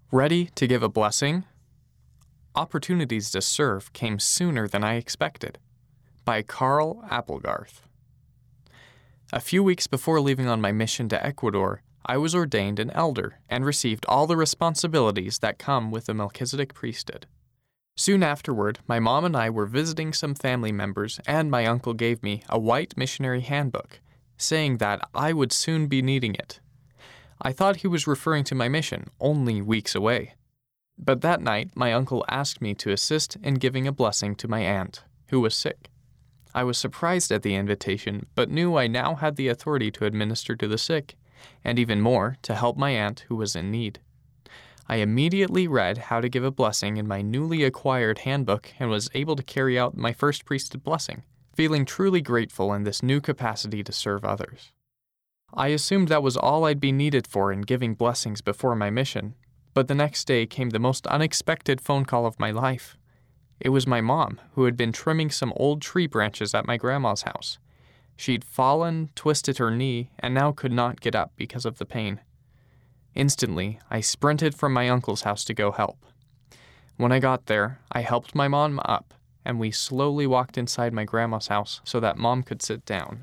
Ready to give a blessing? Opportunities to serve came sooner than I expected. By Carl Applegarth. A few weeks before leaving on my mission to Ecuador, I was ordained an elder and received all the responsibilities that come with the Melchizedek priesthood. Soon afterward, my mom and I were visiting some family members, and my uncle gave me a white missionary handbook, saying that I would soon be needing it. I thought he was referring to my mission, only weeks away. But that night, my uncle asked me to assist in giving a blessing to my aunt, who was sick. I was surprised at the invitation, but knew I now had the authority to administer to the sick, and even more, to help my aunt who was in need. I immediately read how to give a blessing in my newly acquired handbook and was able to carry out my first priesthood blessing, feeling truly grateful in this new capacity to serve others. I assumed that was all I'd be needed for in giving blessings before my mission, but the next day came the most unexpected phone call of my life. It was my mom, who had been trimming some old tree branches at my grandma's house. She'd fallen, twisted her knee, and now could not get up because of the pain. Instantly, I sprinted from my uncle's house to go help. When I got there, I helped my mom up, and we slowly walked inside my grandma's house so that Mom could sit down.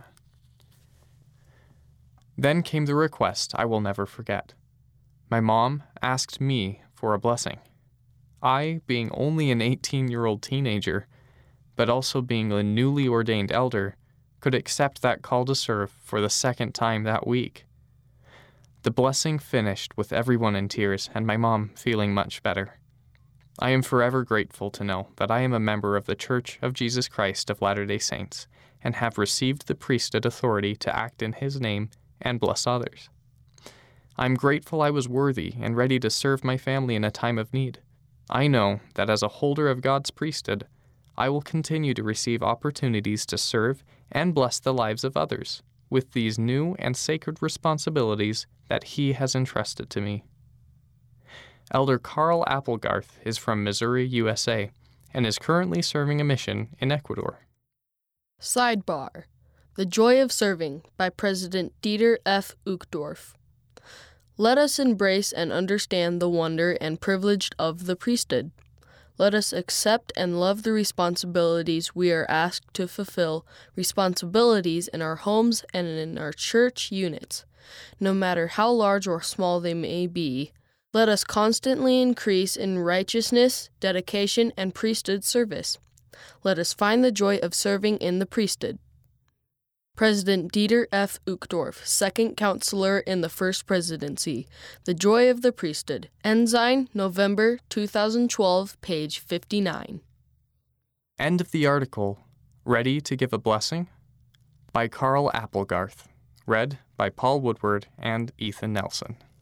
Then came the request I will never forget. My mom asked me for a blessing. I, being only an 18-year-old teenager, but also being a newly ordained elder, could accept that call to serve for the second time that week. The blessing finished with everyone in tears and my mom feeling much better. I am forever grateful to know that I am a member of the Church of Jesus Christ of Latter-day Saints and have received the priesthood authority to act in His name and bless others. I'm grateful I was worthy and ready to serve my family in a time of need. I know that as a holder of God's priesthood, I will continue to receive opportunities to serve and bless the lives of others with these new and sacred responsibilities that He has entrusted to me. Elder Carl Applegarth is from Missouri, USA, and is currently serving a mission in Ecuador. Sidebar: The Joy of Serving by President Dieter F. Uchtdorf. Let us embrace and understand the wonder and privilege of the priesthood. Let us accept and love the responsibilities we are asked to fulfill, responsibilities in our homes and in our church units. No matter how large or small they may be, let us constantly increase in righteousness, dedication, and priesthood service. Let us find the joy of serving in the priesthood. President Dieter F. Uchtdorf, Second Counselor in the First Presidency. The Joy of the Priesthood. Ensign, November 2012, page 59. End of the article. Ready to Give a Blessing? By Carl Applegarth. Read by Paul Woodward and Ethan Nelson.